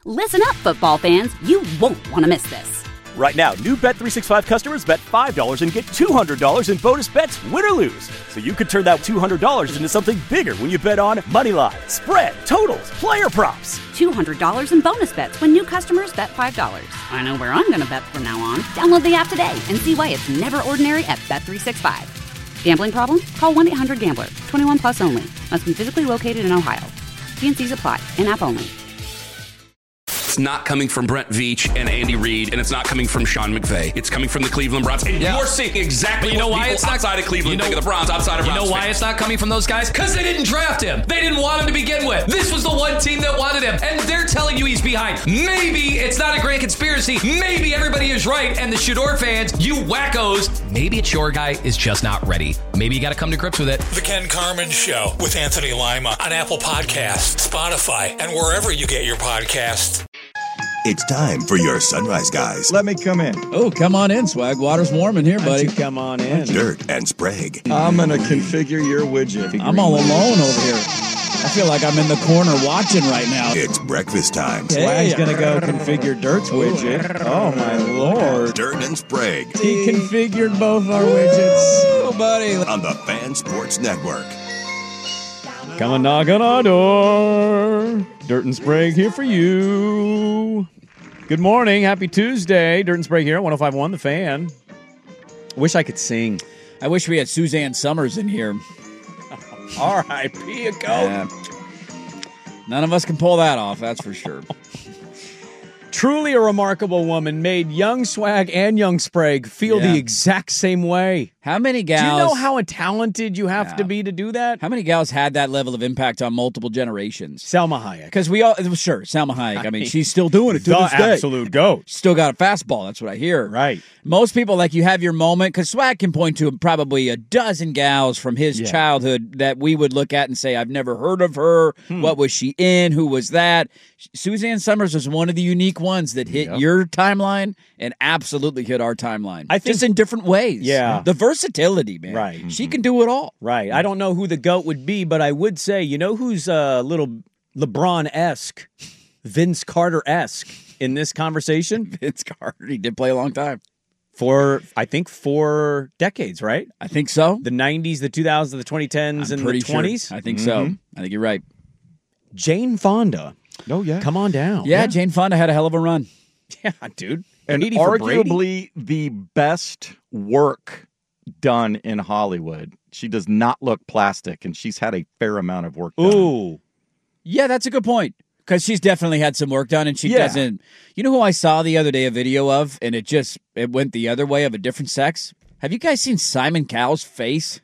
Listen up, football fans. You won't want to miss this. Right now, new Bet365 customers bet $5 and get $200 in bonus bets, win or lose. So you could turn that $200 into something bigger when you bet on moneyline, spread, totals, player props. $200 in bonus bets when new customers bet $5. I know where I'm going to bet from now on. Download the app today and see why it's never ordinary at Bet365. Gambling problem? Call 1-800-GAMBLER. 21 plus only. Must be physically located in Ohio. T&Cs apply. In-app only. It's not coming from Brent Veach and Andy Reid, and it's not coming from Sean McVay. It's coming from the Cleveland Browns. And you're seeing exactly what people outside of Cleveland think of the Browns, outside of Browns. You know why it's not coming from those guys? Because they didn't draft him. They didn't want him to begin with. This was the one team that wanted him, and they're telling you he's behind. Maybe it's not a grand conspiracy. Maybe everybody is right, and the Shador fans, you wackos, maybe it's your guy is just not ready. Maybe you got to come to grips with it. The Ken Carman Show with Anthony Lima on Apple Podcasts, Spotify, and wherever you get your podcasts. It's time for your Sunrise Guys. Let me come in. Oh, come on in, Swag. Water's warm in here, buddy. You come on in. Dirt and Sprague. I'm going to configure your widget. I'm all alone over here. I feel like I'm in the corner watching right now. It's breakfast time. Swag's going to go configure Dirt's widget. Oh, my Lord. Dirt and Sprague. He configured both our widgets. Oh, buddy. On the Fan Sports Network. Come and knock on our door. Dirt and Sprague here for you. Good morning. Happy Tuesday. Dirt and Sprague here, 105.1 The Fan. Wish I could sing. I wish we had Suzanne Summers in here. R.I.P. a goat. None of us can pull that off, that's for sure. Truly a remarkable woman, made young Swag and young Sprague feel the exact same way. How many gals... Do you know how talented you have to be to do that? How many gals had that level of impact on multiple generations? Salma Hayek. Because we all... Sure, Salma Hayek. I mean, she's still doing it to this day. Absolute goat. Still got a fastball. That's what I hear. Right. Most people, like, you have your moment, because Swag can point to probably a dozen gals from his childhood that we would look at and say, I've never heard of her. What was she in? Who was that? Suzanne Summers was one of the unique ones that hit your timeline and absolutely hit our timeline. I think, just in different ways. Yeah. The versatility, man. Right. She can do it all. Right. I don't know who the GOAT would be, but I would say, you know who's a little LeBron-esque, Vince Carter-esque in this conversation? Vince Carter. He did play a long time. For, I think, 4 decades, right? I think so. The 90s, the 2000s, the 2010s, and the 20s? Sure. I think so. I think you're right. Jane Fonda. Oh, yeah. Come on down. Yeah, Jane Fonda had a hell of a run. Yeah, dude. And arguably the best work done in Hollywood. She does not look plastic, and she's had a fair amount of work done. Ooh. Yeah, that's a good point. Because she's definitely had some work done, and she doesn't... You know who I saw the other day a video of, and it went the other way of a different sex? Have you guys seen Simon Cowell's face?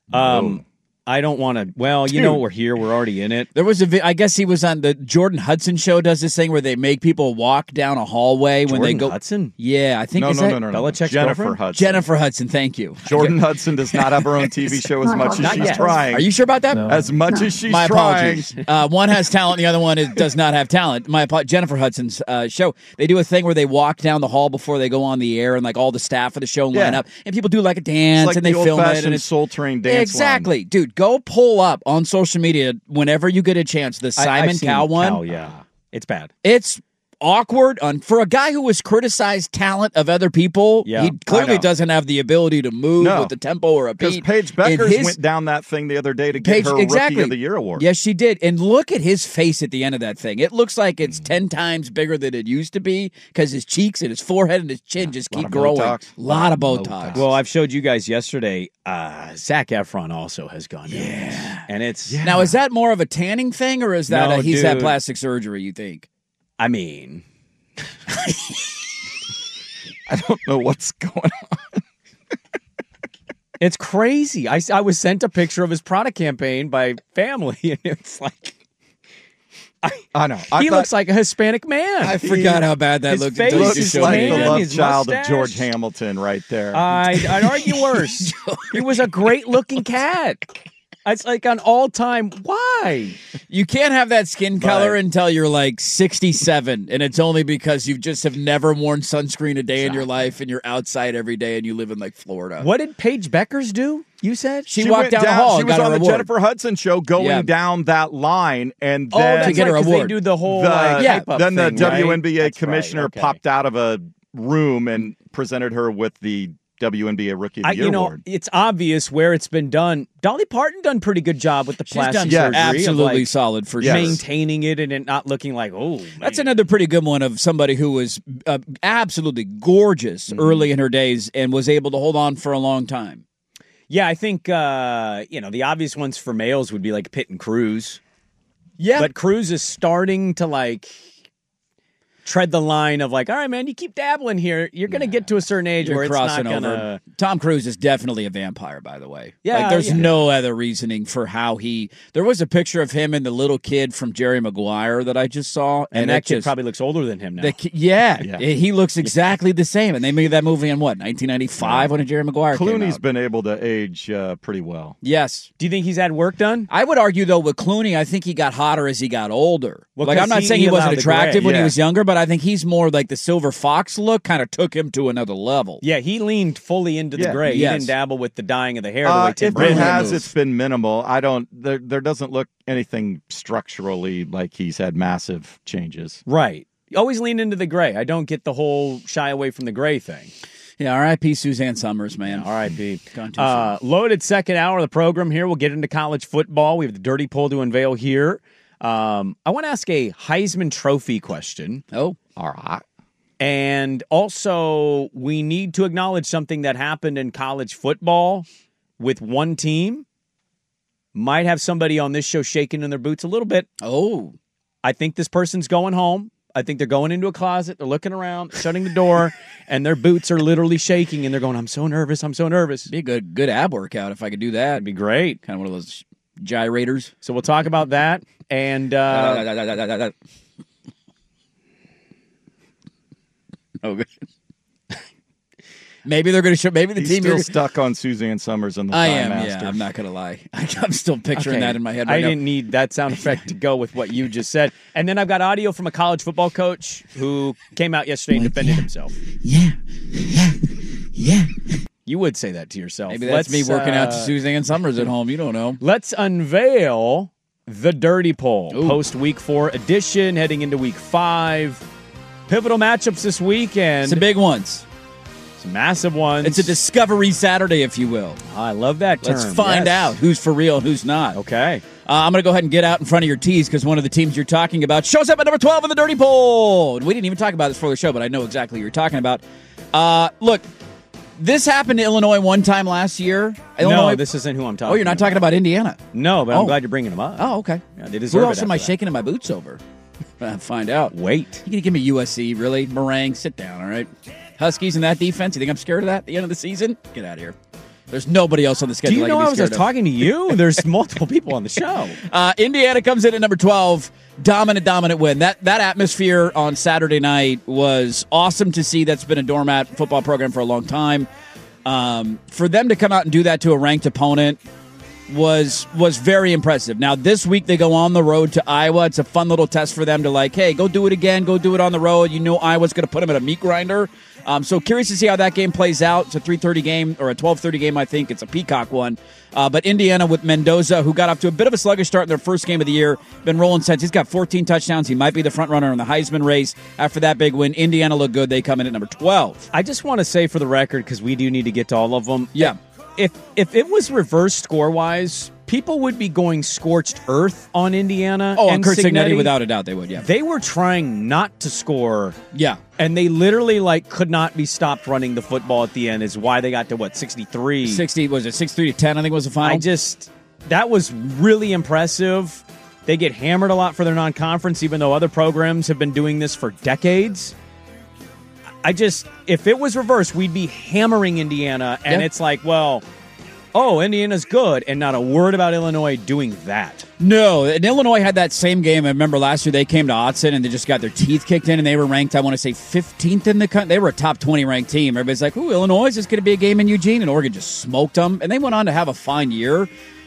I don't want to... Well, you know, we're here. We're already in it. There was I guess he was on the Jordan Hudson show, does this thing where they make people walk down a hallway when they go... Hudson? Yeah, I think... No. Belichick's Jennifer girlfriend? Hudson. Jennifer Hudson, thank you. Jordan Hudson does not have her own TV show as much as she's trying. Are you sure about that? No. As much as she's My trying. apologies. One has talent, the other one does not have talent. Jennifer Hudson's show, they do a thing where they walk down the hall before they go on the air, and like all the staff of the show line up, and people do like a dance, like and they the film it. And it's Soul Train dance exactly. line. Dude, go pull up on social media whenever you get a chance the Simon Cowell one. Yeah. It's bad. It's awkward for a guy who has criticized talent of other people. Yeah, he clearly doesn't have the ability to move with the tempo or a beat. Because Paige Beckers went down that thing the other day to get her Rookie of the Year award. Yes, she did. And look at his face at the end of that thing. It looks like it's 10 times bigger than it used to be because his cheeks and his forehead and his chin just keep growing. A lot of Botox. Well, I've showed you guys yesterday, Zac Efron also has gone down. Yeah. And it's... Now, is that more of a tanning thing or is that he's had plastic surgery, you think? I mean... I don't know what's going on. It's crazy. I was sent a picture of his product campaign by family, and it's like... I know. He looks like a Hispanic man. I forgot how bad that looked. He looks like the love his child mustache. of George Hamilton right there. I'd argue worse. He was a great-looking cat. It's like on all time. Why? You can't have that skin color until you're like 67, and it's only because you just have never worn sunscreen a day in your life, and you're outside every day, and you live in like Florida. What did Paige Beckers do? You said she walked down the hall. She and was got on her the award. Jennifer Hudson show, going down that line, and then to get her award. They do the whole then the thing, WNBA right? commissioner That's right, okay. popped out of a room and presented her with the WNBA Rookie of the Year award. It's obvious where it's been done. Dolly Parton done pretty good job with the plastic surgery. Absolutely solid for sure. Maintaining it and it not looking like, That's another pretty good one of somebody who was absolutely gorgeous early in her days and was able to hold on for a long time. Yeah, I think, the obvious ones for males would be like Pitt and Cruz. Yeah. But Cruz is starting to tread the line of all right, man, you keep dabbling here. You're going to get to a certain age where it's not going to. Tom Cruise is definitely a vampire, by the way. Yeah. There's no other reasoning for how there was a picture of him and the little kid from Jerry Maguire that I just saw. And that kid probably looks older than him now. He looks exactly the same. And they made that movie in 1995 when Jerry Maguire came Clooney's out. been able to age pretty well. Yes. Do you think he's had work done? I would argue, though, with Clooney, I think he got hotter as he got older. Well, I'm not saying he wasn't attractive when he was younger, but I think he's more like the Silver Fox look kind of took him to another level. Yeah, he leaned fully into the gray. Yes. He didn't dabble with the dyeing of the hair the way Tim If it Burton has, moves. it's been minimal. There doesn't look anything structurally like he's had massive changes. Right. Always lean into the gray. I don't get the whole shy away from the gray thing. Yeah, R.I.P. Suzanne Summers, man. R.I.P. Gone too soon. Loaded second hour of the program here. We'll get into college football. We have the dirty poll to unveil here. I want to ask a Heisman Trophy question. Oh, all right. And also, we need to acknowledge something that happened in college football with one team. Might have somebody on this show shaking in their boots a little bit. Oh. I think this person's going home. I think they're going into a closet. They're looking around, shutting the door, and their boots are literally shaking, and they're going, I'm so nervous. I'm so nervous. Be a good ab workout if I could do that. It'd be great. Kind of one of those gyrators. So we'll talk about that. And oh, good. Maybe they're going to show. Maybe the He's team still you're stuck on Suzanne Summers and the I Thigh am. Master. Yeah, I'm not going to lie. I'm still picturing that in my head. Right I now. didn't need that sound effect to go with what you just said. And then I've got audio from a college football coach who came out yesterday and defended himself. Yeah. You would say that to yourself. Maybe that's me working out to Suzanne Summers at home. You don't know. Let's unveil the dirty poll. Post week 4 edition, heading into week 5. Pivotal matchups this weekend. Some big ones. Some massive ones. It's a Discovery Saturday, if you will. I love that term. Let's find out who's for real and who's not. Okay. I'm going to go ahead and get out in front of your tees because one of the teams you're talking about shows up at number 12 in the dirty poll. We didn't even talk about this before the show, but I know exactly what you're talking about. Look, this happened to Illinois one time last year. No, this isn't who I'm talking about. Oh, you're not talking about Indiana? No, but I'm glad you're bringing them up. Oh, okay. Yeah, they deserve Who it else am I after that. shaking in my boots over? Find out. Wait. You going to give me USC, really? Meringue, sit down, all right? Huskies in that defense, you think I'm scared of that at the end of the season? Get out of here. There's nobody else on the schedule. Do you know I I can was be just scared of. talking to you? There's multiple people on the show. Indiana comes in at number 12. Dominant win. That atmosphere on Saturday night was awesome to see. That's been a doormat football program for a long time. For them to come out and do that to a ranked opponent was very impressive. Now, this week they go on the road to Iowa. It's a fun little test for them to hey, go do it again. Go do it on the road. You know Iowa's going to put them at a meat grinder. So curious to see how that game plays out. It's a 3:30 game or a 12:30 game, I think. It's a Peacock one. But Indiana with Mendoza, who got off to a bit of a sluggish start in their first game of the year, been rolling since. He's got 14 touchdowns. He might be the front runner in the Heisman race. After that big win, Indiana looked good. They come in at number 12. I just want to say for the record, because we do need to get to all of them. Yeah. If it was reversed score-wise, people would be going scorched earth on Indiana. Oh, and on Kurt Signetti, Signetti. without a doubt, they would, yeah. They were trying not to score. Yeah. And they literally, could not be stopped running the football at the end is why they got to, 63? 60, was it 63-10, I think was the final? That was really impressive. They get hammered a lot for their non-conference, even though other programs have been doing this for decades. If it was reversed, we'd be hammering Indiana, and it's Indiana's good, and not a word about Illinois doing that. No, and Illinois had that same game. I remember last year they came to Autzen and they just got their teeth kicked in, and they were ranked, I want to say, 15th in the country. They were a top 20 ranked team. Everybody's like, ooh, Illinois, is this going to be a game in Eugene? And Oregon just smoked them, and they went on to have a fine year.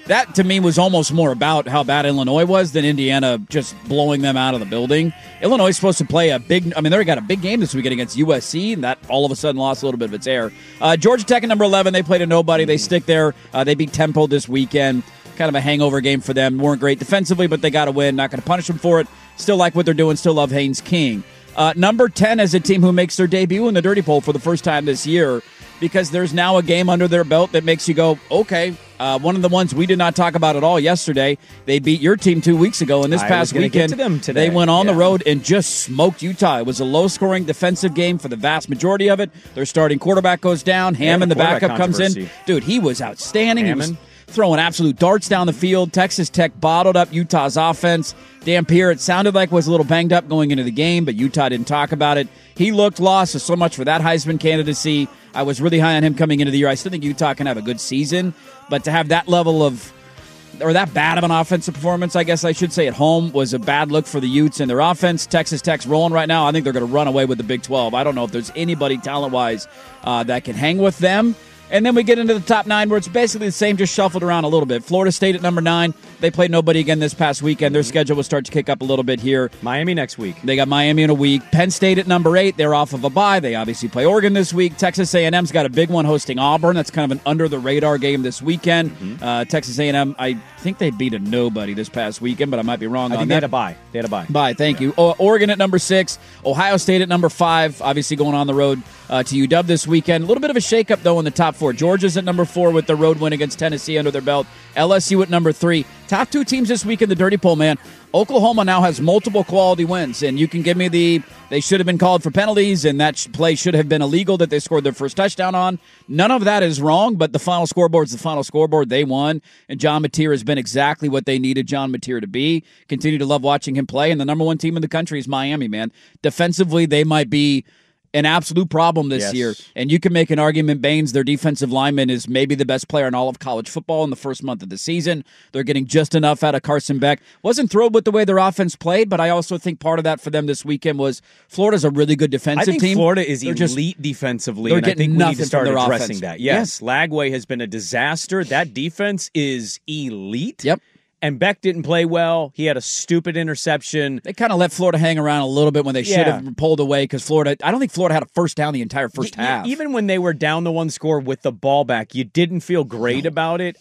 That, to me, was almost more about how bad Illinois was than Indiana just blowing them out of the building. Illinois is supposed to play they got a big game this weekend against USC, and that all of a sudden lost a little bit of its air. Georgia Tech at number 11, they played a nobody. They stick there. They beat Temple this weekend. Kind of a hangover game for them. Weren't great defensively, but they got a win. Not going to punish them for it. Still like what they're doing. Still love Haynes King. Number 10 is a team who makes their debut in the Dirty Poll for the first time this year, because there's now a game under their belt that makes you go, okay. One of the ones we did not talk about at all yesterday, they beat your team 2 weeks ago, and this past weekend they went on the road and just smoked Utah. It was a low-scoring defensive game for the vast majority of it. Their starting quarterback goes down. Hammond, the backup, comes in. Dude, he was outstanding. Hammond. He was throwing absolute darts down the field. Texas Tech bottled up Utah's offense. Dampier, it sounded like, was a little banged up going into the game, but Utah didn't talk about it. He looked lost, so much for that Heisman candidacy. I was really high on him coming into the year. I still think Utah can have a good season, but to have that level of, or that bad of an offensive performance, I guess I should say, at home was a bad look for the Utes and their offense. Texas Tech's rolling right now. I think they're going to run away with the Big 12. I don't know if there's anybody talent-wise that can hang with them. And then we get into the top 9 where it's basically the same, just shuffled around a little bit. Florida State at number 9. They played nobody again this past weekend. Their schedule will start to kick up a little bit here. Miami next week. They got Miami in a week. Penn State at number 8. They're off of a bye. They obviously play Oregon this week. Texas A&M's got a big one hosting Auburn. That's kind of an under-the-radar game this weekend. Texas A&M, I think they beat a nobody this past weekend, but I might be wrong on that. They had a bye. Bye, thank you. Oregon at number 6. Ohio State at number 5. Obviously going on the road to UW this weekend. A little bit of a shakeup, though, in the top 4. Georgia's at number 4 with the road win against Tennessee under their belt. LSU at number 3. Top 2 teams this week in the Dirty Poll, man. Oklahoma now has multiple quality wins, and you can give me they should have been called for penalties, and that play should have been illegal that they scored their first touchdown on. None of that is wrong, but the final scoreboard's the final scoreboard. They won, and John Mateer has been exactly what they needed John Mateer to be. Continue to love watching him play, and the number 1 team in the country is Miami, man. Defensively, they might be an absolute problem this year. And you can make an argument, Baines, their defensive lineman is maybe the best player in all of college football in the first month of the season. They're getting just enough out of Carson Beck. Wasn't thrilled with the way their offense played, but I also think part of that for them this weekend was Florida's a really good defensive team. I think Florida is elite defensively, and I think we need to start addressing that. Yes, Lagway has been a disaster. That defense is elite. Yep. And Beck didn't play well. He had a stupid interception. They kind of let Florida hang around a little bit when they should have pulled away because I don't think Florida had a first down the entire first half. Even when they were down the 1 score with the ball back, you didn't feel great about it.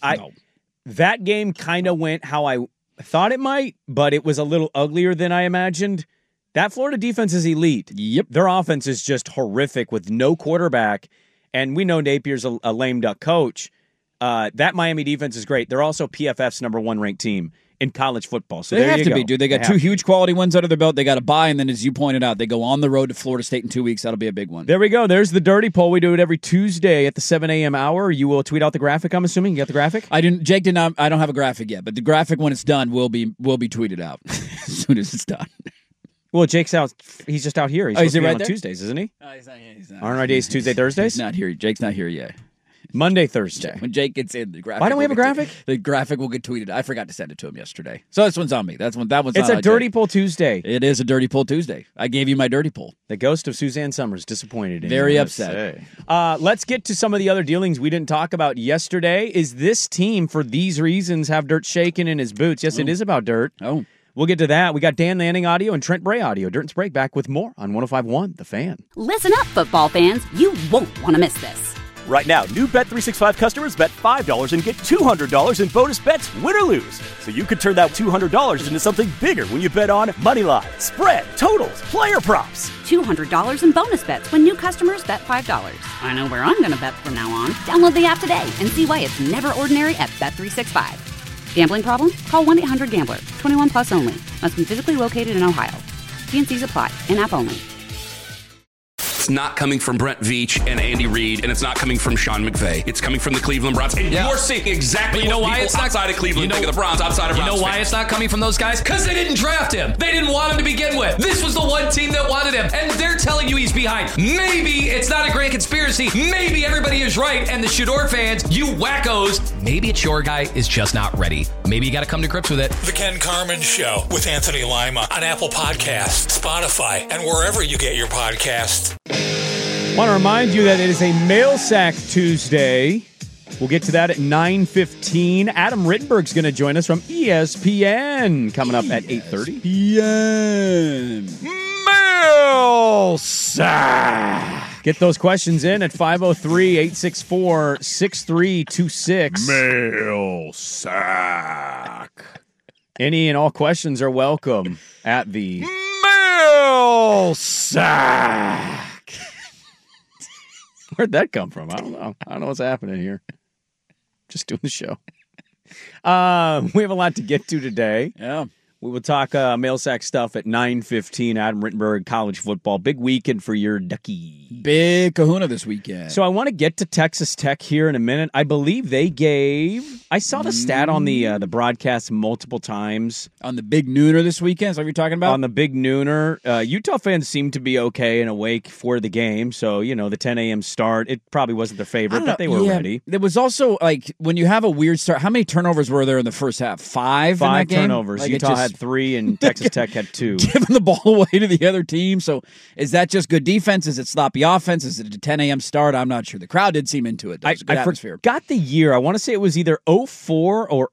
That game kind of went how I thought it might, but it was a little uglier than I imagined. That Florida defense is elite. Yep. Their offense is just horrific with no quarterback, and we know Napier's a lame duck coach. That Miami defense is great. They're also PFF's number 1 ranked team in college football. So they have to be, dude. They got 2 huge quality wins under their belt. They got a bye, and then as you pointed out, they go on the road to Florida State in 2 weeks. That'll be a big one. There we go. There's the Dirty Poll. We do it every Tuesday at the 7 a.m. hour. You will tweet out the graphic, I'm assuming. You got the graphic? Jake did not. I don't have a graphic yet, but the graphic, when it's done, will be tweeted out as soon as it's done. Well, Jake's out. He's just out here. He's supposed to be on there? Tuesdays, isn't he? He's not here. Aren't our days Tuesday, Thursdays? He's not here. Jake's not here yet. Monday, Thursday. When Jake gets in, the graphic. Why don't we have a graphic? The graphic will get tweeted. I forgot to send it to him yesterday. So this one's on me. That one's It's a Dirty Poll Tuesday. It is a Dirty Poll Tuesday. I gave you my Dirty Poll. The ghost of Suzanne Summers disappointed in you. Very upset. Let's get to some of the other dealings we didn't talk about yesterday. Is this team, for these reasons, have Dirt shaking in his boots? Yes, it is about Dirt. Oh. We'll get to that. We got Dan Lanning audio and Trent Bray audio. Dirt and Sprague back with more on 105.1 The Fan. Listen up, football fans. You won't want to miss this. Right now, new Bet365 customers bet $5 and get $200 in bonus bets, win or lose. So you could turn that $200 into something bigger when you bet on moneyline, spread, totals, player props. $200 in bonus bets when new customers bet $5. I know where I'm going to bet from now on. Download the app today and see why it's never ordinary at Bet365. Gambling problem? Call 1-800-GAMBLER. 21 plus only. Must be physically located in Ohio. T&Cs apply. In-app only. It's not coming from Brent Veach and Andy Reid, and it's not coming from Sean McVay. It's coming from the Cleveland Browns. And you're seeing exactly you know what why people it's not, outside of Cleveland think of the Browns, outside of Browns. You know why fans. it's not coming from those guys? Because they didn't draft him. They didn't want him to begin with. This was the one team that wanted him, and they're telling you he's behind. Maybe it's not a grand conspiracy. Maybe everybody is right, and the Shador fans, you wackos, maybe it's your guy is just not ready. Maybe you got to come to grips with it. The Ken Carman Show with Anthony Lima on Apple Podcasts, Spotify, and wherever you get your podcasts. I want to remind you that it is a Mail Sack Tuesday. We'll get to that at 9:15. Adam Rittenberg's going to join us from ESPN coming up at 8:30. Mail sack. Get those questions in at 503-864-6326. Mail sack. Any and all questions are welcome at the Mail sack. Where'd that come from? I don't know. I don't know what's happening here. Just doing the show. We have a lot to get to today. Yeah. We will talk mail sack stuff at 9:15. Adam Rittenberg, college football. Big weekend for your Ducky. Big kahuna this weekend. So I want to get to Texas Tech here in a minute. I believe they gave... I saw the stat on the broadcast multiple times. On the Big Nooner this weekend? Is that what you're talking about? On the Big Nooner. Utah fans seem to be okay and awake for the game. So, the 10 a.m. start, it probably wasn't their favorite, but they were ready. There was also, when you have a weird start, how many turnovers were there in the first half? Five in that game? Turnovers. Utah had 3 and Texas Tech had 2. Giving the ball away to the other team. So is that just good defense? Is it sloppy offense? Is it a 10 a.m. start? I'm not sure. The crowd did seem into it. It was a good atmosphere. Forgot the year. I want to say it was either 04 or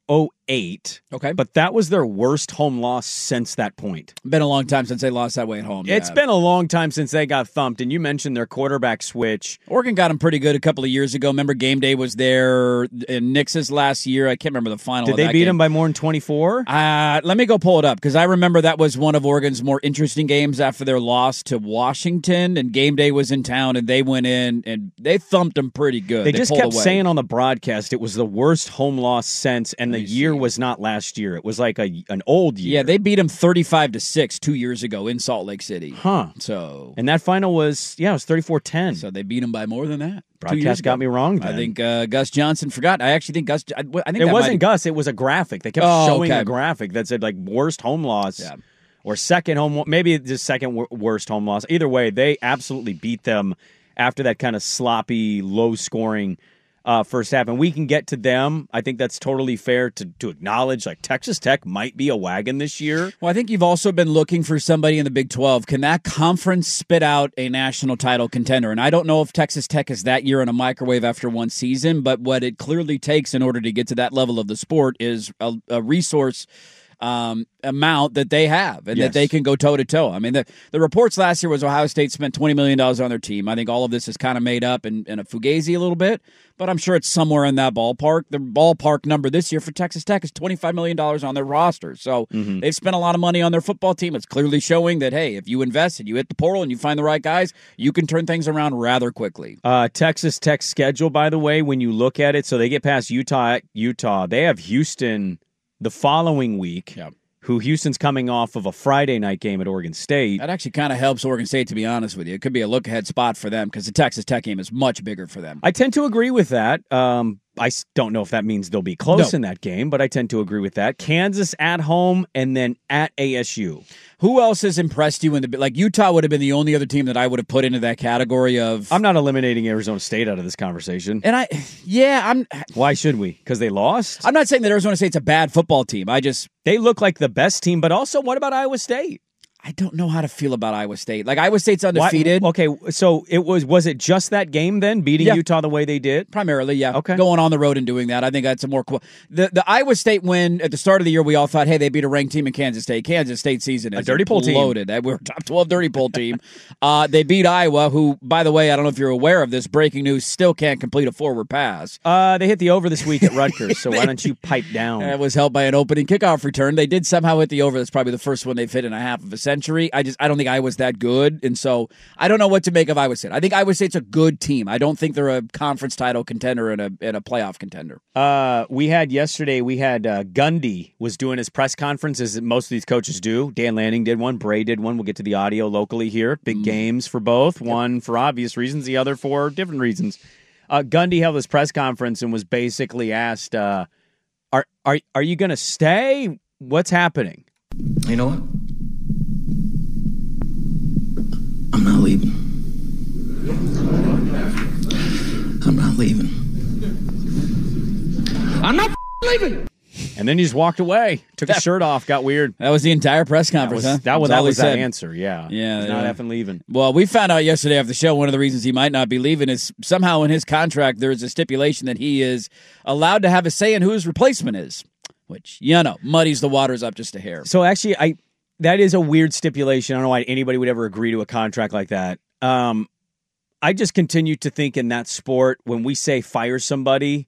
08. Okay. But that was their worst home loss since that point. Been a long time since they lost that way at home. It's been a long time since they got thumped. And you mentioned their quarterback switch. Oregon got them pretty good a couple of years ago. Remember Game Day was there in Nix's last year. I can't remember the final Did of they that beat game. them by more than 24? Let me go pull it up because I remember that was one of Oregon's more interesting games after their loss to Washington. And Game Day was in town and they went in and they thumped them pretty good. They just kept away. saying on the broadcast it was the worst home loss since, and the year was not last year. It was like an old year. Yeah, they beat them 35-6 2 years ago in Salt Lake City. Huh. So, and that final was 34-10. So they beat them by more than that. Broadcast got me wrong then. I think Gus Johnson forgot. I actually think Gus. I think it wasn't Gus. It was a graphic. They kept showing a graphic that said worst home loss or second home. Maybe the second worst home loss. Either way, they absolutely beat them after that kind of sloppy, low scoring first half, and we can get to them. I think that's totally fair to acknowledge. Texas Tech might be a wagon this year. Well, I think you've also been looking for somebody in the Big 12. Can that conference spit out a national title contender? And I don't know if Texas Tech is that year in a microwave after one season, but what it clearly takes in order to get to that level of the sport is a resource amount that they have and that they can go toe-to-toe. I mean, the reports last year was Ohio State spent $20 million on their team. I think all of this is kind of made up in a fugazi a little bit, but I'm sure it's somewhere in that ballpark. The ballpark number this year for Texas Tech is $25 million on their roster. So they've spent a lot of money on their football team. It's clearly showing that, hey, if you invest and you hit the portal and you find the right guys, you can turn things around rather quickly. Texas Tech's schedule, by the way, when you look at it, so they get past Utah, they have Houston the following week, who Houston's coming off of a Friday night game at Oregon State. That actually kind of helps Oregon State, to be honest with you. It could be a look-ahead spot for them because the Texas Tech game is much bigger for them. I tend to agree with that. I don't know if that means they'll be close in that game, but I tend to agree with that. Kansas at home and then at ASU. Who else has impressed you in the Utah would have been the only other team that I would have put into that category of. I'm not eliminating Arizona State out of this conversation. And Why should we? Because they lost? I'm not saying that Arizona State's a bad football team. They look like the best team, but also what about Iowa State? I don't know how to feel about Iowa State. Iowa State's undefeated. Okay, so was it just that game then, beating Utah the way they did? Primarily, yeah. Okay. Going on the road and doing that. I think that's a more cool. The Iowa State win at the start of the year, we all thought, hey, they beat a ranked team in Kansas State. Kansas State season is a dirty pool team. Loaded. We're a top 12 dirty pool team. They beat Iowa, who, by the way, I don't know if you're aware of this, breaking news, still can't complete a forward pass. They hit the over this week at Rutgers, so why don't you pipe down? It was held by an opening kickoff return. They did somehow hit the over. That's probably the first one they've hit in a half of a century. I don't think Iowa's that good, and so I don't know what to make of Iowa State. I think Iowa State's a good team. I don't think they're a conference title contender and a playoff contender. We had Gundy was doing his press conference, as most of these coaches do. Dan Lanning did one. Bray did one. We'll get to the audio locally here. Big games for both. One for obvious reasons, the other for different reasons. Gundy held his press conference and was basically asked, "Are you going to stay? What's happening?" You know what? I'm not leaving. I'm not leaving. I'm not leaving. And then he just walked away, took his shirt off, got weird. That was the entire press conference, huh? That was that answer, yeah. Yeah. He's not effing leaving. Well, we found out yesterday after the show one of the reasons he might not be leaving is somehow in his contract there is a stipulation that he is allowed to have a say in who his replacement is, which, muddies the waters up just a hair. So actually, that is a weird stipulation. I don't know why anybody would ever agree to a contract like that. I just continue to think in that sport, when we say fire somebody,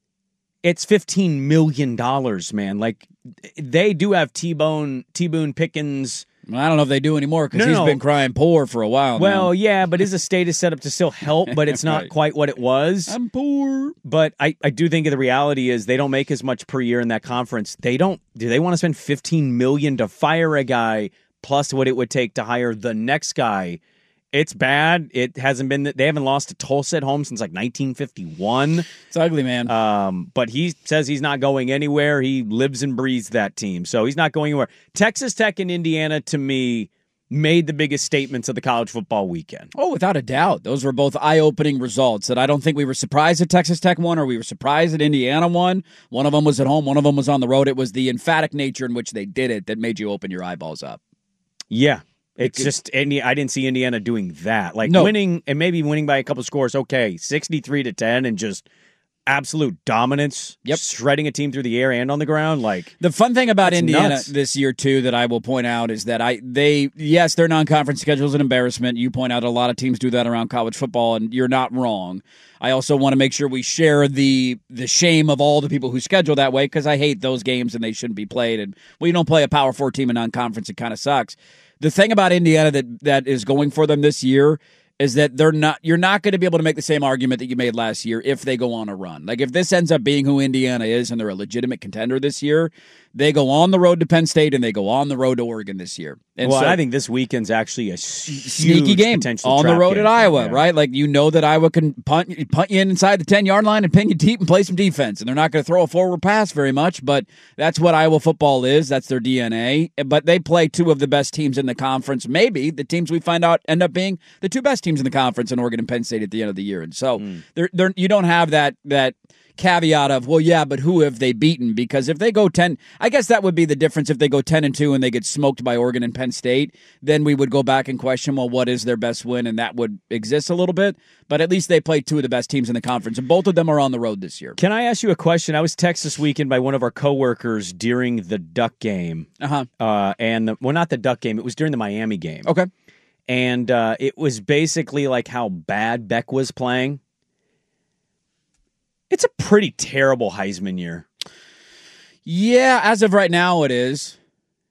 it's $15 million, man. Like, they do have T-Boone Pickens. I don't know if they do anymore because he's been crying poor for a while now. Well, yeah, but his estate is set up to still help, but it's not quite what it was. I'm poor. But I do think the reality is they don't make as much per year in that conference. Do they want to spend $15 million to fire a guy plus what it would take to hire the next guy? It's bad. They haven't lost to Tulsa at home since like 1951. It's ugly, man. But he says he's not going anywhere. He lives and breathes that team. So he's not going anywhere. Texas Tech and Indiana, to me, made the biggest statements of the college football weekend. Oh, without a doubt. Those were both eye-opening results that I don't think we were surprised that Texas Tech won or we were surprised that Indiana won. One of them was at home. One of them was on the road. It was the emphatic nature in which they did it that made you open your eyeballs up. Yeah. It's just, I didn't see Indiana doing that. Winning, and maybe winning by a couple scores, okay, 63-10 and just absolute dominance, shredding a team through the air and on the ground. The fun thing about Indiana nuts. this year, too, that I will point out is that their non-conference schedule is an embarrassment. You point out a lot of teams do that around college football, and you're not wrong. I also want to make sure we share the shame of all the people who schedule that way because I hate those games and they shouldn't be played. And you don't play a Power 4 team in non-conference, it kind of sucks. The thing about Indiana that is going for them this year is that you're not going to be able to make the same argument that you made last year if they go on a run. Like if this ends up being who Indiana is and they're a legitimate contender this year, they go on the road to Penn State and they go on the road to Oregon this year. And I think this weekend's actually a sneaky game potential on the road game at Iowa, right? Like that Iowa can punt you in inside the 10-yard line and pin you deep and play some defense. And they're not going to throw a forward pass very much, but that's what Iowa football is. That's their DNA. But they play two of the best teams in the conference. Maybe the teams we find out end up being the two best teams in the conference in Oregon and Penn State at the end of the year. And so you don't have that caveat of, well, yeah, but who have they beaten? Because if they go 10, I guess that would be the difference. If they go 10-2 and they get smoked by Oregon and Penn State, then we would go back and question, well, what is their best win? And that would exist a little bit. But at least they play two of the best teams in the conference, and both of them are on the road this year. Can I ask you a question? I was texted this weekend by one of our coworkers during the Duck game. Not the Duck game. It was during the Miami game. Okay. And it was basically like how bad Beck was playing. It's a pretty terrible Heisman year. Yeah, as of right now, it is.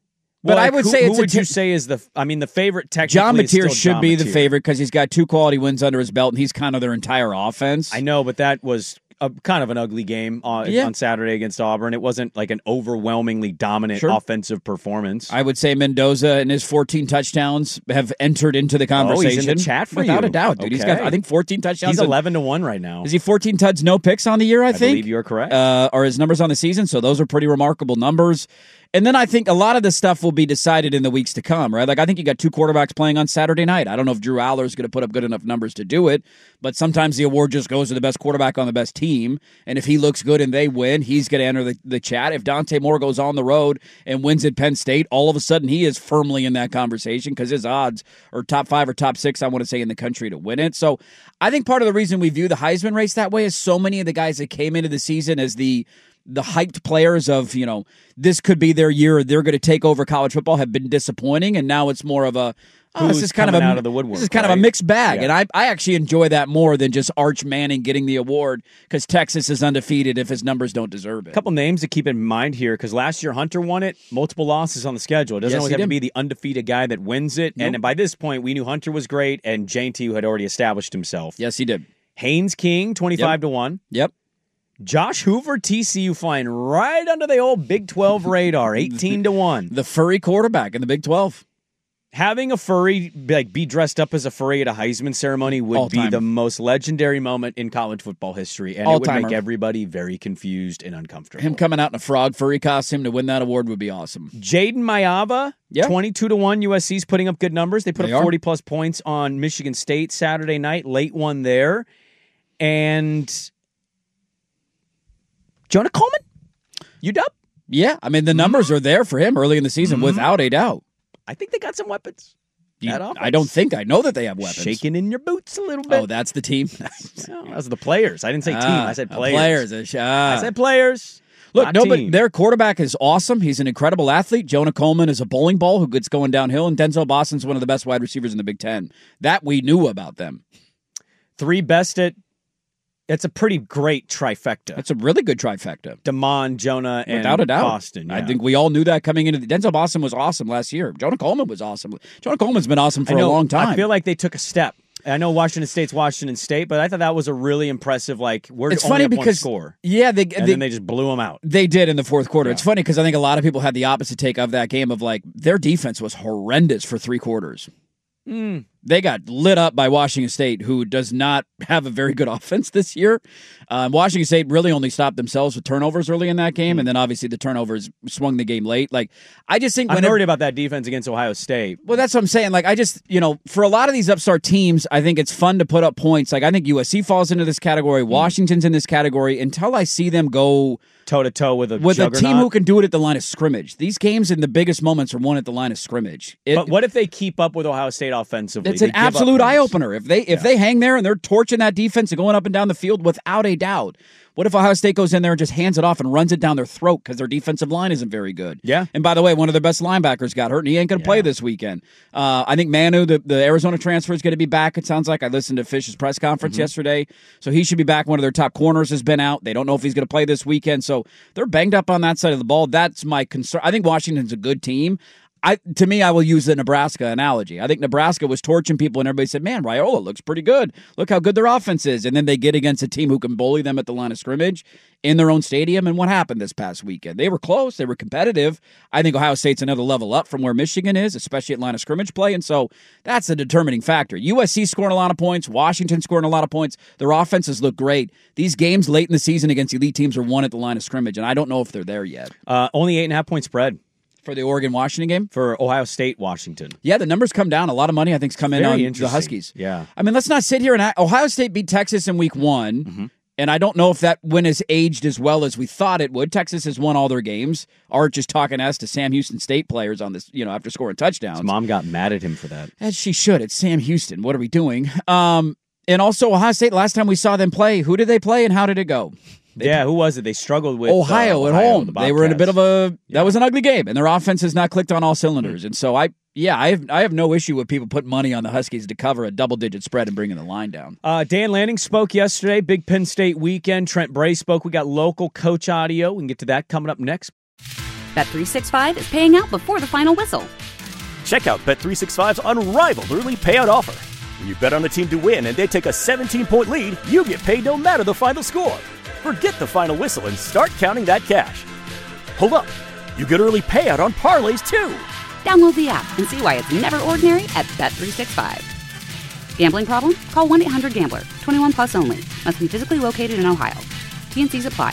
But I would say who would you say is the favorite technically? John Mateer should John be the Mateer. favorite because he's got 2 quality wins under his belt, and he's kind of their entire offense. I know, but that was kind of an ugly game on Saturday against Auburn. It wasn't like an overwhelmingly dominant offensive performance. I would say Mendoza and his 14 touchdowns have entered into the conversation. He's in the chat for without you. a doubt, dude. Okay. He's got, I think, 14 touchdowns. He's 11-1 right now. Is he 14 tuds, no picks on the year, I think? I believe you're correct. Are his numbers on the season, so those are pretty remarkable numbers. And then I think a lot of this stuff will be decided in the weeks to come, right? Like I think you got 2 quarterbacks playing on Saturday night. I don't know if Drew Aller is going to put up good enough numbers to do it, but sometimes the award just goes to the best quarterback on the best team. And if he looks good and they win, he's going to enter the chat. If Dante Moore goes on the road and wins at Penn State, all of a sudden he is firmly in that conversation because his odds are top 5 or top 6, I want to say, in the country to win it. So I think part of the reason we view the Heisman race that way is so many of the guys that came into the season as the hyped players of, this could be their year, they're going to take over college football, have been disappointing, and now it's more of a this is kind of out of the woodwork. This is kind of a mixed bag, and I actually enjoy that more than just Arch Manning getting the award because Texas is undefeated if his numbers don't deserve it. A couple names to keep in mind here because last year Hunter won it, multiple losses on the schedule. It doesn't always have to be the undefeated guy that wins it, and by this point we knew Hunter was great and JT had already established himself. Yes, he did. Haynes King, 25-1. Yep. Josh Hoover, TCU flying right under the old Big 12 radar, 18-1. The furry quarterback in the Big 12. Having a furry be dressed up as a furry at a Heisman ceremony would be the most legendary moment in college football history, and it would make everybody very confused and uncomfortable. Him coming out in a frog furry costume to win that award would be awesome. Jaden Mayava, 22-1. USC's putting up good numbers. They put up 40-plus points on Michigan State Saturday night, late one there. And Jonah Coleman, UW. Yeah, I mean, the numbers are there for him early in the season, without a doubt. I think they got some weapons. I don't think. I know that they have weapons. Shaking in your boots a little bit. Oh, that's the team? Those are the players. I didn't say team. I said players. Players. I said players. Look, but their quarterback is awesome. He's an incredible athlete. Jonah Coleman is a bowling ball who gets going downhill, and Denzel Boston's one of the best wide receivers in the Big Ten. That we knew about them. 3 best at. It's a pretty great trifecta. It's a really good trifecta. DeMond, Jonah, and without a doubt. Boston. Yeah. I think we all knew that coming into Denzel Boston was awesome last year. Jonah Coleman was awesome. Jonah Coleman's been awesome for a long time. I feel like they took a step. I know Washington State's Washington State, but I thought that was a really impressive, we're it's only funny up because, one score. Yeah, then they just blew them out. They did in the fourth quarter. Yeah. It's funny because I think a lot of people had the opposite take of that game of their defense was horrendous for 3 quarters. They got lit up by Washington State, who does not have a very good offense this year. Washington State really only stopped themselves with turnovers early in that game, and then obviously the turnovers swung the game late. I just think I'm worried about that defense against Ohio State. Well, that's what I'm saying. I just, for a lot of these upstart teams, I think it's fun to put up points. I think USC falls into this category. Washington's in this category until I see them go toe-to-toe with a team who can do it at the line of scrimmage. These games in the biggest moments are won at the line of scrimmage. But what if they keep up with Ohio State offensively? It's an absolute eye-opener. If they hang there and they're torching that defense and going up and down the field without a doubt, what if Ohio State goes in there and just hands it off and runs it down their throat because their defensive line isn't very good? Yeah. And by the way, one of their best linebackers got hurt, and he ain't going to play this weekend. I think Manu, the Arizona transfer, is going to be back, it sounds like. I listened to Fish's press conference yesterday, so he should be back. One of their top corners has been out. They don't know if he's going to play this weekend, so they're banged up on that side of the ball. That's my concern. I think Washington's a good team. To me, I will use the Nebraska analogy. I think Nebraska was torching people, and everybody said, man, Raiola looks pretty good. Look how good their offense is. And then they get against a team who can bully them at the line of scrimmage in their own stadium. And what happened this past weekend? They were close. They were competitive. I think Ohio State's another level up from where Michigan is, especially at line of scrimmage play. And so that's a determining factor. USC scoring a lot of points. Washington scoring a lot of points. Their offenses look great. These games late in the season against elite teams are won at the line of scrimmage, and I don't know if they're there yet. Only 8.5-point spread. For the Oregon-Washington game? For Ohio State-Washington. Yeah, the numbers come down. A lot of money, I think, is coming on the Huskies. Yeah. I mean, let's not sit here and Ohio State beat Texas in week 1, and I don't know if that win has aged as well as we thought it would. Texas has won all their games. Art is talking to Sam Houston State players on this, after scoring touchdowns. His mom got mad at him for that. As she should. It's Sam Houston. What are we doing? And also, Ohio State, last time we saw them play, who did they play and how did it go? Who was it? They struggled with Ohio at home. They were in a bit of that was an ugly game, and their offense has not clicked on all cylinders. And so I have no issue with people putting money on the Huskies to cover a double-digit spread and bringing the line down. Dan Lanning spoke yesterday. Big Penn State weekend. Trent Bray spoke. We got local coach audio. We can get to that coming up next. Bet365 is paying out before the final whistle. Check out Bet365's unrivaled early payout offer. When you bet on a team to win and they take a 17-point lead, you get paid no matter the final score. Forget the final whistle and start counting that cash. Hold up. You get early payout on parlays, too. Download the app and see why it's never ordinary at Bet365. Gambling problem? Call 1-800-GAMBLER. 21 plus only. Must be physically located in Ohio. T&Cs apply.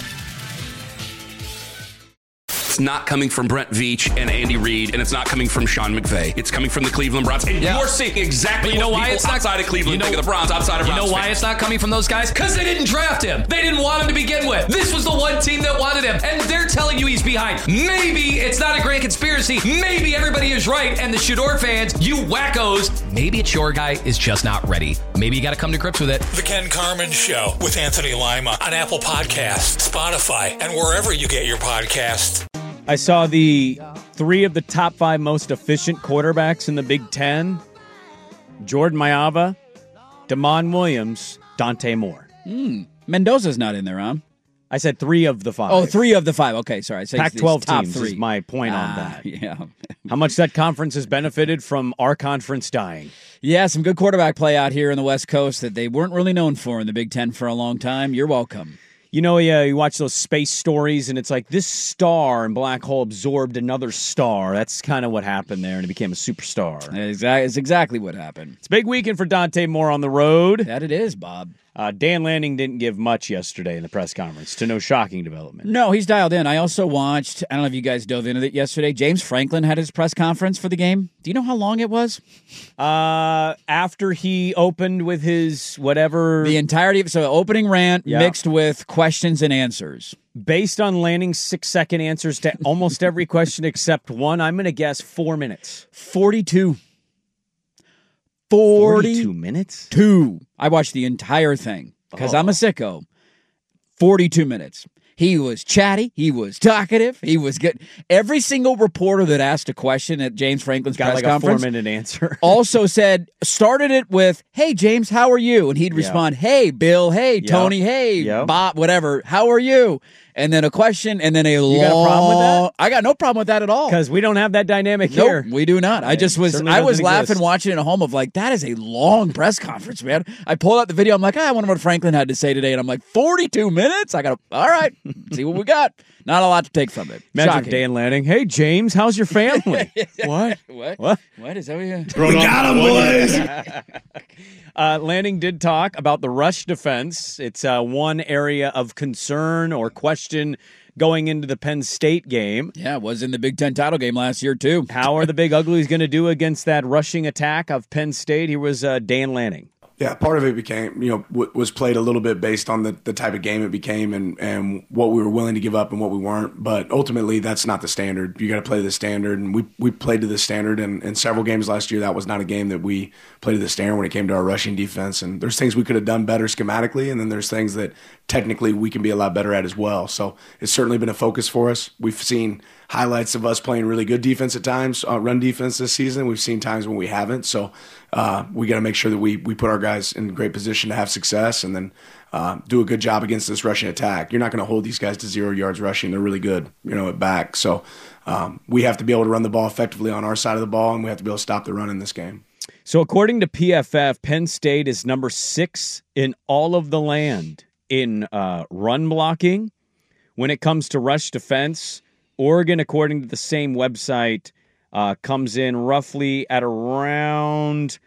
It's not coming from Brent Veach and Andy Reid, and it's not coming from Sean McVay. It's coming from the Cleveland Browns. And you're seeing exactly why it's not outside of Cleveland. Think of the Browns outside of Browns. You know why it's not coming from those guys? Because they didn't draft him. They didn't want him to begin with. This was the one team that wanted him, and they're telling you he's behind. Maybe it's not a grand conspiracy. Maybe everybody is right, and the Shador fans, you wackos, maybe it's your guy is just not ready. Maybe you got to come to grips with it. The Ken Carman Show with Anthony Lima on Apple Podcasts, Spotify, and wherever you get your podcasts. I saw the 3 of the top 5 most efficient quarterbacks in the Big Ten. Jordan Mailata, Damon Williams, Dante Moore. Mendoza's not in there, huh? I said 3 of the 5. Oh, 3 of the 5. Okay, sorry. I said Pac-12 top teams 3. is my point on that. Yeah. How much that conference has benefited from our conference dying. Yeah, some good quarterback play out here in the West Coast that they weren't really known for in the Big Ten for a long time. You're welcome. You watch those space stories, and it's like this star and black hole absorbed another star. That's kind of what happened there, and it became a superstar. It's exactly what happened. It's a big weekend for Dante Moore on the road. That it is, Bob. Dan Lanning didn't give much yesterday in the press conference, to no shocking development. No, he's dialed in. I also watched, I don't know if you guys dove into it yesterday, James Franklin had his press conference for the game. Do you know how long it was? After he opened with his whatever... The entirety of so opening rant mixed with questions and answers. Based on Lanning's 6-second answers to almost every question except one, I'm going to guess 4 minutes. 42. 42 minutes? 2. I watched the entire thing because I'm a sicko. 42 minutes. He was chatty. He was talkative. He was good. Every single reporter that asked a question at James Franklin's press conference, a 4-minute answer. also started it with, "Hey, James, how are you?" And he'd respond, "Hey, Bill. Hey, Tony. Hey, Bob, whatever. How are you?" And then a question, and then you got a problem with that? I got no problem with that at all. Because we don't have that dynamic here. Nope, we do not. I was laughing watching it at home of like, that is a long press conference, man. I pulled out the video. I'm like, I wonder what Franklin had to say today. And I'm like, 42 minutes? All right, see what we got. Not a lot to take from it. Imagine Dan Lanning. "Hey, James, how's your family?" What? What? Is that what you... We got him, boys! Lanning did talk about the rush defense. It's one area of concern or question going into the Penn State game. Yeah, it was in the Big Ten title game last year, too. How are the Big Uglies going to do against that rushing attack of Penn State? Here was Dan Lanning. Yeah, part of it became, was played a little bit based on the type of game it became and what we were willing to give up and what we weren't. But ultimately, that's not the standard. You got to play the standard, and we played to the standard. And in several games last year, that was not a game that we played to the standard when it came to our rushing defense. And there's things we could have done better schematically, and then there's things that technically we can be a lot better at as well. So it's certainly been a focus for us. We've seen highlights of us playing really good defense at times, run defense this season. We've seen times when we haven't. So we got to make sure that we put our guys in great position to have success and then do a good job against this rushing attack. You're not going to hold these guys to 0 yards rushing. They're really good, at back. So we have to be able to run the ball effectively on our side of the ball, and we have to be able to stop the run in this game. So according to PFF, Penn State is number 6 in all of the land in run blocking. When it comes to rush defense, Oregon, according to the same website, comes in roughly at around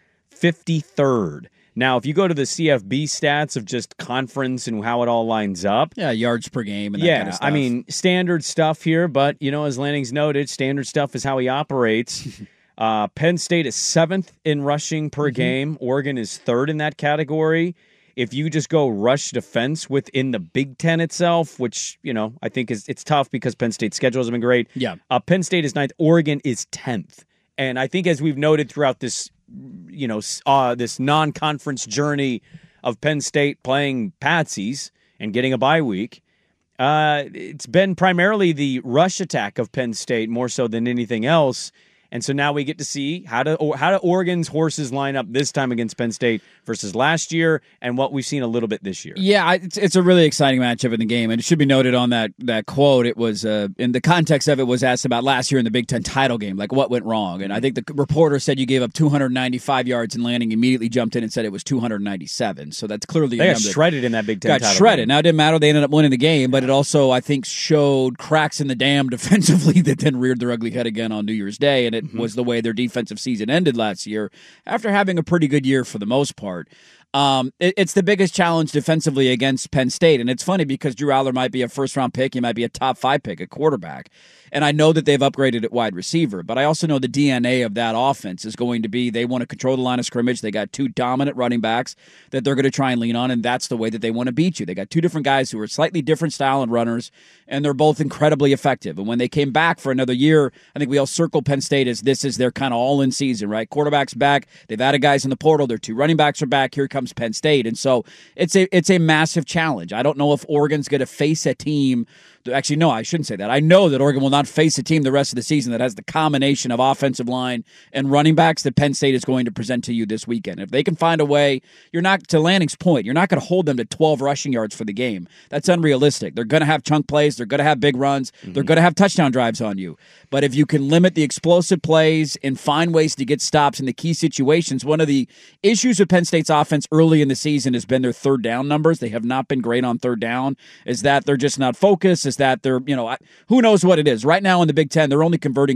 53rd. Now, if you go to the CFB stats of just conference and how it all lines up. Yeah, yards per game and that kind of stuff. I mean, standard stuff here, but, as Lanning's noted, standard stuff is how he operates. Penn State is 7th in rushing per game. Oregon is 3rd in that category. If you just go rush defense within the Big Ten itself, which, I think it's tough because Penn State's schedule hasn't been great. Yeah. Penn State is 9th. Oregon is 10th. And I think as we've noted throughout this, this non-conference journey of Penn State playing patsies and getting a bye week, it's been primarily the rush attack of Penn State more so than anything else. And so now we get to see how do Oregon's horses line up this time against Penn State versus last year and what we've seen a little bit this year. Yeah, it's a really exciting matchup in the game. And it should be noted on that quote, it was, in the context of it, was asked about last year in the Big Ten title game, like what went wrong. And I think the reporter said you gave up 295 yards and Lanning immediately jumped in and said it was 297. So that's clearly they got shredded in that Big Ten title shredded. game. Now, it didn't matter. They ended up winning the game, but it also, I think, showed cracks in the dam defensively that then reared their ugly head again on New Year's Day. And it was the way their defensive season ended last year after having a pretty good year for the most part. It's the biggest challenge defensively against Penn State. And it's funny because Drew Aller might be a first-round pick. He might be a top 5 pick at quarterback. And I know that they've upgraded at wide receiver, but I also know the DNA of that offense is going to be they want to control the line of scrimmage. They got 2 dominant running backs that they're going to try and lean on, and that's the way that they want to beat you. They got 2 different guys who are slightly different style and runners, and they're both incredibly effective. And when they came back for another year, I think we all circle Penn State as this is their kind of all-in season, right? Quarterback's back. They've added guys in the portal. Their 2 running backs are back. Here comes Penn State. And so it's a massive challenge. I don't know if Oregon's going to face a team. Actually, no, I shouldn't say that. I know that Oregon will not face a team the rest of the season that has the combination of offensive line and running backs that Penn State is going to present to you this weekend. If they can find a way, you're not, to Lanning's point, you're not going to hold them to 12 rushing yards for the game. That's unrealistic. They're going to have chunk plays. They're going to have big runs. They're going to have touchdown drives on you. But if you can limit the explosive plays and find ways to get stops in the key situations, one of the issues with Penn State's offense early in the season has been their third down numbers. They have not been great on third down. Is that they're just not focused? Is that they're, who knows what it is. Right now in the Big Ten, they're only converting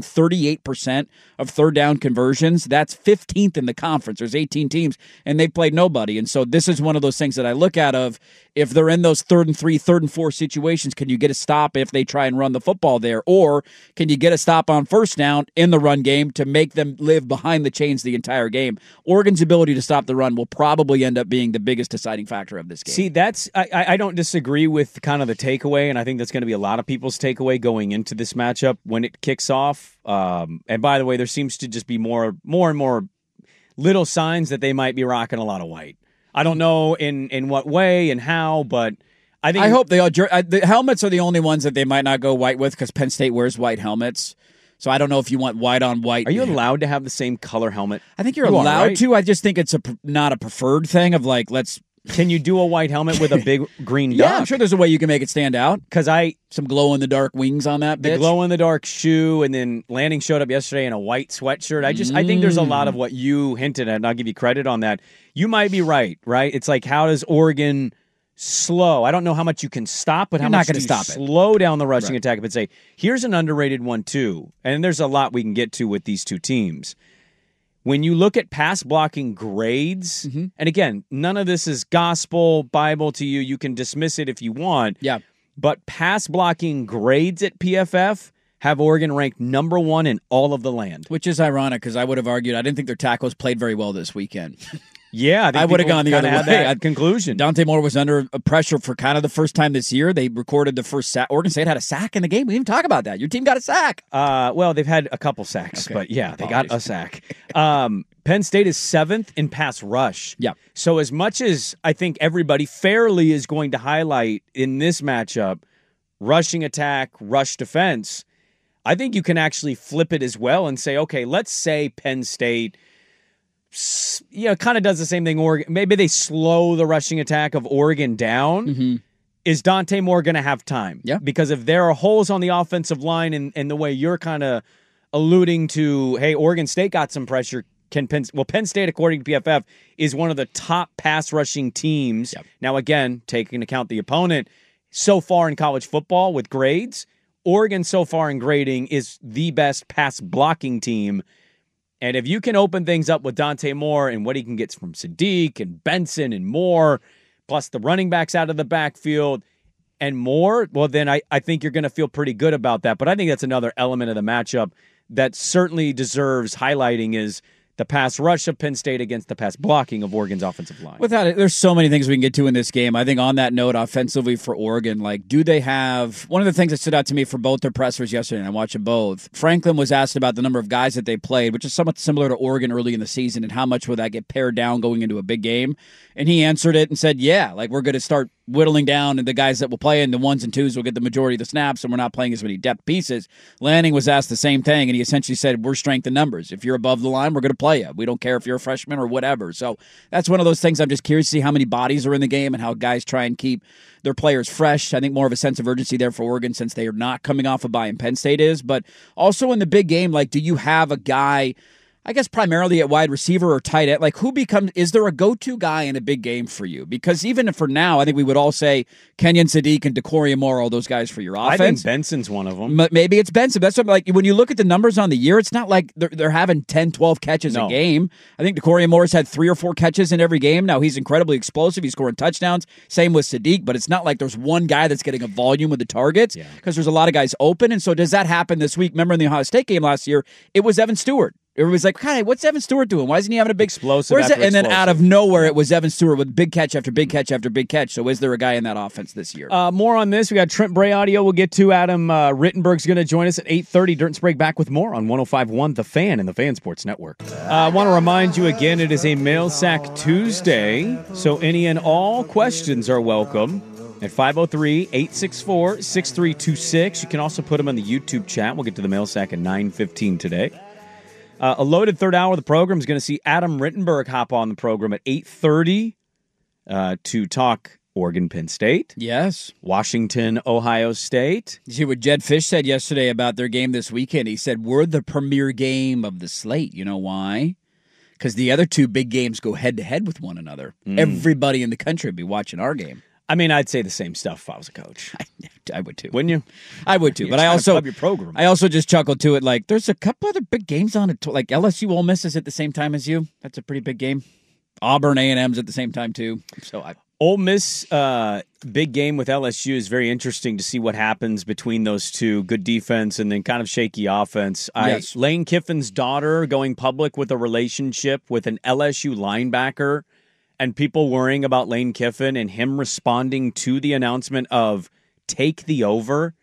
38% of third down conversions. That's 15th in the conference. There's 18 teams, and they've played nobody. And so this is one of those things that I look at of, if they're in those 3rd and 3, 3rd and 4 situations, can you get a stop if they try and run the football there? Or can you get a stop on first down in the run game to make them live behind the chains the entire game? Oregon's ability to stop the run will probably end up being the biggest deciding factor of this game. See, I don't disagree with kind of the takeaway, and I think that's going to be a lot of people's takeaway going into this matchup when it kicks off. And by the way, there seems to just be more and more little signs that they might be rocking a lot of white. I don't know in what way and how, but I hope they all. The helmets are the only ones that they might not go white with because Penn State wears white helmets. So I don't know if you want white on white. Are you allowed to have the same color helmet? I think you're allowed to. I just think it's not a preferred thing of let's. Can you do a white helmet with a big green duck? Yeah, I'm sure there's a way you can make it stand out. Because some glow-in-the-dark wings on that bitch. The glow-in-the-dark shoe, and then Lanning showed up yesterday in a white sweatshirt. I think there's a lot of what you hinted at, and I'll give you credit on that. You might be right? It's like, how does Oregon slow? I don't know how much you can stop, but how much do you slow down the rushing attack? But say, here's an underrated one, too. And there's a lot we can get to with these two teams. When you look at pass blocking grades, and again, none of this is gospel, Bible to you. You can dismiss it if you want. Yeah. But pass blocking grades at PFF have Oregon ranked number 1 in all of the land. Which is ironic because I would have argued I didn't think their tackles played very well this weekend. Yeah, I would have gone the other way. That conclusion. Dante Moore was under pressure for kind of the first time this year. They recorded the first sack. Oregon State had a sack in the game. We didn't even talk about that. Your team got a sack. Well, they've had a couple sacks, but yeah, they got a sack. Penn State is 7th in pass rush. Yeah. So as much as I think everybody fairly is going to highlight in this matchup rushing attack, rush defense, I think you can actually flip it as well and say, okay, let's say Penn State kind of does the same thing. Oregon, maybe they slow the rushing attack of Oregon down. Is Dante Moore going to have time? Yeah. Because if there are holes on the offensive line and the way you're kind of alluding to, hey, Oregon State got some pressure. Penn State, according to PFF, is one of the top pass rushing teams. Yep. Now, again, taking into account the opponent, so far in college football with grades, Oregon so far in grading is the best pass blocking team. And if you can open things up with Dante Moore and what he can get from Sadiq and Benson and Moore, plus the running backs out of the backfield and more, well, then I think you're going to feel pretty good about that. But I think that's another element of the matchup that certainly deserves highlighting is the pass rush of Penn State against the pass blocking of Oregon's offensive line. Without it, there's so many things we can get to in this game. I think on that note, offensively for Oregon, do they have... One of the things that stood out to me for both their pressers yesterday, and I watched them both, Franklin was asked about the number of guys that they played, which is somewhat similar to Oregon early in the season, and how much will that get pared down going into a big game. And he answered it and said, yeah, we're going to start whittling down, and the guys that will play, and the 1s and 2s will get the majority of the snaps, and we're not playing as many depth pieces. Lanning was asked the same thing, and he essentially said, we're strength in numbers. If you're above the line, we're going to play you. We don't care if you're a freshman or whatever. So that's one of those things I'm just curious to see how many bodies are in the game and how guys try and keep their players fresh. I think more of a sense of urgency there for Oregon since they are not coming off a bye and Penn State is. But also in the big game, do you have a guy... I guess primarily at wide receiver or tight end, is there a go-to guy in a big game for you? Because even for now, I think we would all say Kenyon Sadiq and DeCorey Moore, all those guys for your offense. I think Benson's one of them. Maybe it's Benson. That's something when you look at the numbers on the year, it's not like they're having 10, 12 catches a game. I think DeCorey Moore's had 3 or 4 catches in every game. Now, he's incredibly explosive. He's scoring touchdowns. Same with Sadiq, but it's not like there's one guy that's getting a volume with the targets because there's a lot of guys open. And so does that happen this week? Remember in the Ohio State game last year, it was Evan Stewart. Everybody's like, hey, what's Evan Stewart doing? Why isn't he having a big explosive? And then out of nowhere, it was Evan Stewart with big catch after big catch after big catch. So is there a guy in that offense this year? More on this. We got Trent Bray audio. We'll get to Adam Rittenberg's going to join us at 8:30. Dirt and Sprague back with more on 105.1 The Fan and the Fan Sports Network. I want to remind you again, it is a Mail Sack Tuesday, so any and all questions are welcome. At 503-864-6326. You can also put them on the YouTube chat. We'll get to the Mail Sack at 9:15 today. A loaded third hour of the program is going to see Adam Rittenberg hop on the program at 8:30 to talk Oregon, Penn State. Yes. Washington, Ohio State. You see what Jed Fish said yesterday about their game this weekend? He said, we're the premier game of the slate. You know why? Because the other two big games go head-to-head with one another. Everybody in the country will be watching our game. I mean, I'd say the same stuff if I was a coach. I would too. Wouldn't you? I would too. You're But I trying to also pub your program. I also just chuckled to it. Like, there's a couple other big games on it. Like LSU Ole Miss is at the same time as you. That's a pretty big game. Auburn A&M's at the same time too. So Ole Miss, big game with LSU is very interesting to see what happens between those two. Good defense and then kind of shaky offense. Yes. Lane Kiffin's daughter going public with a relationship with an LSU linebacker and people worrying about Lane Kiffin and him responding to the announcement of take the over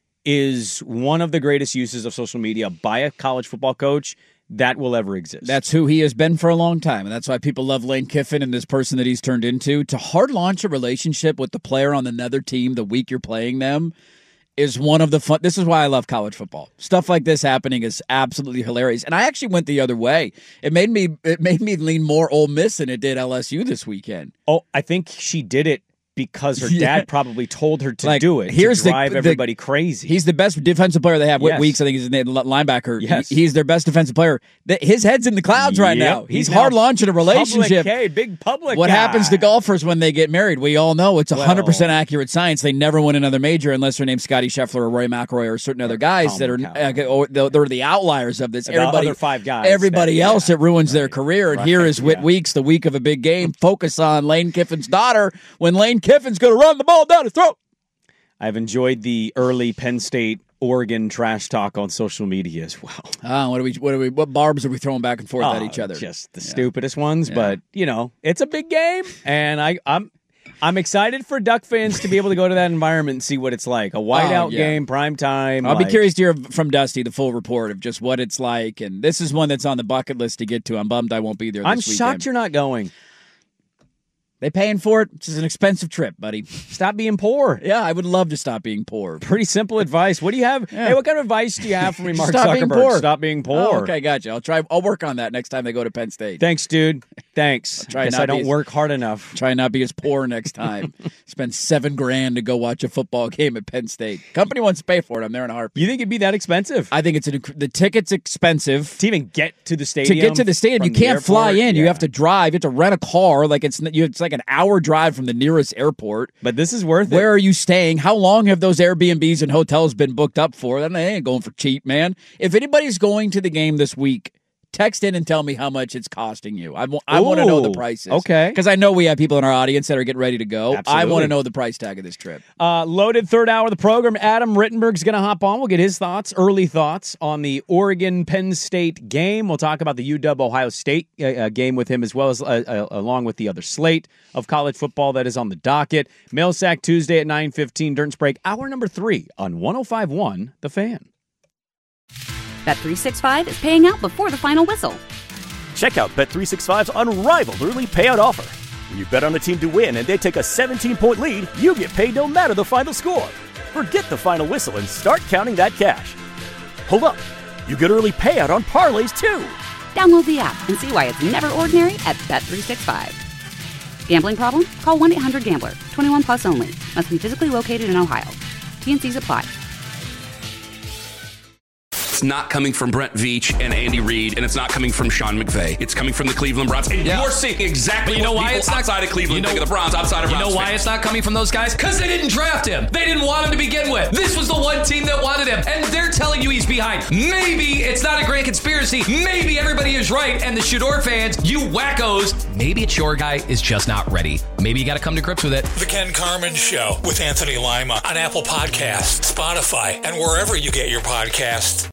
is one of the greatest uses of social media by a college football coach that will ever exist. That's who he has been for a long time, and that's why people love Lane Kiffin and this person that he's turned into. To hard launch a relationship with the player on another team the week you're playing them is one of the fun. This is why I love college football. Stuff like this happening is absolutely hilarious. And I actually went the other way. It made me lean more Ole Miss than it did LSU this weekend. Oh, I think she did it because her dad probably told her to do it. Here's to drive everybody crazy. He's the best defensive player they have. Yes. Weeks, I think, is his name, linebacker. Yes. He's their best defensive player. His head's in the clouds right now. He's hard launching a relationship. Big public. What guy. happens to golfers when they get married? We all know it's 100% accurate science. They never win another major unless they're named Scotty Scheffler or Rory McIlroy or certain other guys that are they're the outliers of this. Other five guys. Everybody else, it ruins their career. And here is Whit Weeks, the week of a big game. Focus on Lane Kiffin's daughter when Lane Kiffin's going to run the ball down his throat. I've enjoyed the early Penn State Oregon trash talk on social media as well. What barbs are we throwing back and forth at each other? Just the stupidest ones, but it's a big game, and I'm excited for Duck fans to be able to go to that environment and see what it's like. A whiteout game, prime time. I'll be curious to hear from Dusty the full report of just what it's like, and this is one that's on the bucket list to get to. I'm bummed I won't be there this weekend. I'm shocked you're not going. They paying for it? It's an expensive trip, buddy. Stop being poor. Yeah, I would love to stop being poor. Pretty simple advice. What do you have? Yeah. Hey, what kind of advice do you have for me, Mark Stop Zuckerberg? Being poor. Stop being poor. Oh, okay, gotcha. I'll work on that next time they go to Penn State. Thanks, dude. Thanks. I don't work hard enough. Try not be as poor next time. Spend $7,000 to go watch a football game at Penn State. Company wants to pay for it. I'm there in a heartbeat. You think it'd be that expensive? I think the ticket's expensive to even get to the stadium. To get to the stadium, you can't fly in. Yeah. You have to drive. You have to rent a car. Like it's like an hour drive from the nearest airport. But this is worth it. Where are you staying? How long have those Airbnbs and hotels been booked up for? Then they ain't going for cheap, man. If anybody's going to the game this week, text in and tell me how much it's costing you. I want to know the prices. Okay. Because I know we have people in our audience that are getting ready to go. Absolutely. I want to know the price tag of this trip. Loaded third hour of the program. Adam Rittenberg's going to hop on. We'll get his early thoughts on the Oregon-Penn State game. We'll talk about the UW-Ohio State game with him as well as along with the other slate of college football that is on the docket. Mail Sack Tuesday at 9:15. Dirt Sprague, hour number 3 on 105.1 The Fan. Bet365 is paying out before the final whistle. Check out Bet365's unrivaled early payout offer. When you bet on a team to win and they take a 17-point lead, you get paid no matter the final score. Forget the final whistle and start counting that cash. Hold up. You get early payout on parlays, too. Download the app and see why it's never ordinary at Bet365. Gambling problem? Call 1-800-GAMBLER. 21 plus only. Must be physically located in Ohio. T&Cs apply. It's not coming from Brent Veach and Andy Reid, and it's not coming from Sean McVay. It's coming from the Cleveland Browns. And you're seeing exactly what people outside of Cleveland think of the Browns, outside of Browns. You know why it's not coming from those guys? Because they didn't draft him. They didn't want him to begin with. This was the one team that wanted him, and they're telling you he's behind. Maybe it's not a grand conspiracy. Maybe everybody is right, and the Shador fans, you wackos, maybe it's your guy is just not ready. Maybe you got to come to grips with it. The Ken Carman Show with Anthony Lima on Apple Podcasts, Spotify, and wherever you get your podcasts.